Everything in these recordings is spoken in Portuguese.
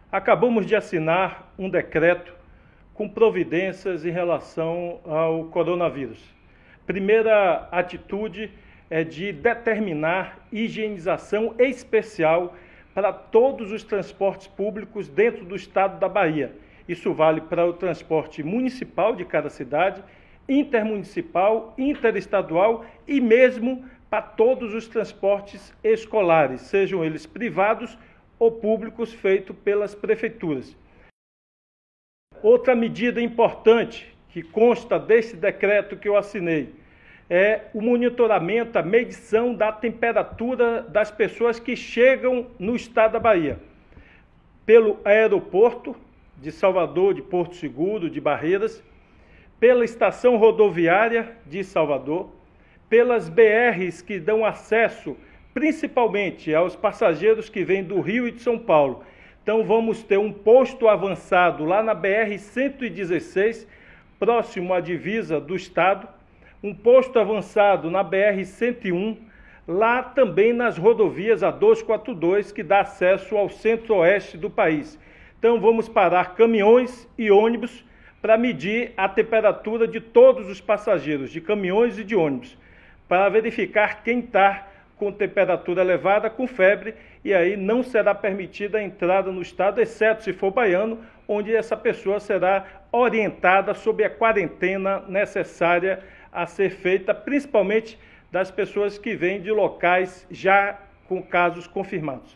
Acabamos de assinar um decreto com providências em relação ao coronavírus. Primeira atitude é de determinar higienização especial para todos os transportes públicos dentro do estado da Bahia. Isso vale para o transporte municipal de cada cidade, intermunicipal, interestadual e mesmo para todos os transportes escolares, sejam eles privados ou públicos feitos pelas prefeituras. Outra medida importante que consta desse decreto que eu assinei é o monitoramento, a medição da temperatura das pessoas que chegam no estado da Bahia, pelo aeroporto de Salvador, de Porto Seguro, de Barreiras, pela estação rodoviária de Salvador, pelas BRs que dão acesso principalmente aos passageiros que vêm do Rio e de São Paulo. Então vamos ter um posto avançado lá na BR-116, próximo à divisa do estado, um posto avançado na BR-101, lá também nas rodovias A242, que dá acesso ao centro-oeste do país. Então vamos parar caminhões e ônibus para medir a temperatura de todos os passageiros, de caminhões e de ônibus, para verificar quem está com temperatura elevada, com febre, e aí não será permitida a entrada no estado, exceto se for baiano, onde essa pessoa será orientada sobre a quarentena necessária a ser feita, principalmente das pessoas que vêm de locais já com casos confirmados.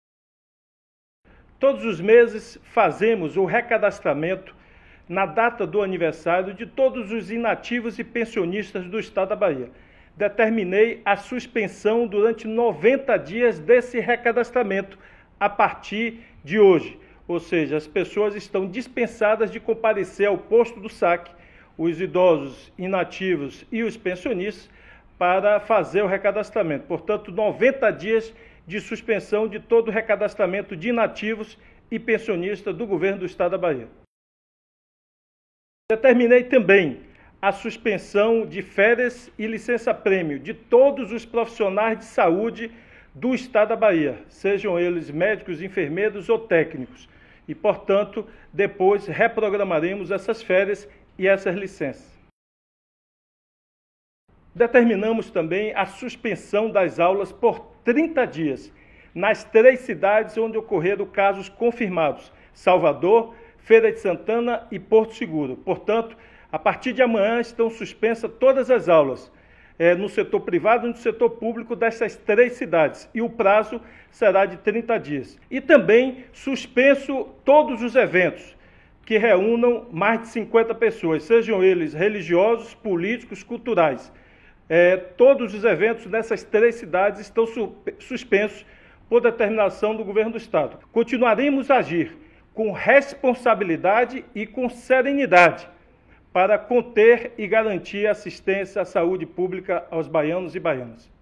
Todos os meses fazemos o recadastramento na data do aniversário de todos os inativos e pensionistas do estado da Bahia. Determinei a suspensão durante 90 dias desse recadastramento a partir de hoje. Ou seja, as pessoas estão dispensadas de comparecer ao posto do saque, os idosos, inativos e os pensionistas, para fazer o recadastramento. Portanto, 90 dias de suspensão de todo o recadastramento de inativos e pensionistas do governo do estado da Bahia. Determinei também a suspensão de férias e licença-prêmio de todos os profissionais de saúde do estado da Bahia, sejam eles médicos, enfermeiros ou técnicos. E, portanto, depois reprogramaremos essas férias e essas licenças. Determinamos também a suspensão das aulas por 30 dias, nas 3 cidades onde ocorreram casos confirmados: Salvador, Feira de Santana e Porto Seguro. Portanto, a partir de amanhã estão suspensas todas as aulas, no setor privado e no setor público dessas 3 cidades, e o prazo será de 30 dias. E também suspenso todos os eventos que reúnam mais de 50 pessoas, sejam eles religiosos, políticos, culturais. Todos os eventos nessas 3 cidades estão suspensos por determinação do governo do estado. Continuaremos a agir com responsabilidade e com serenidade para conter e garantir assistência à saúde pública aos baianos e baianas.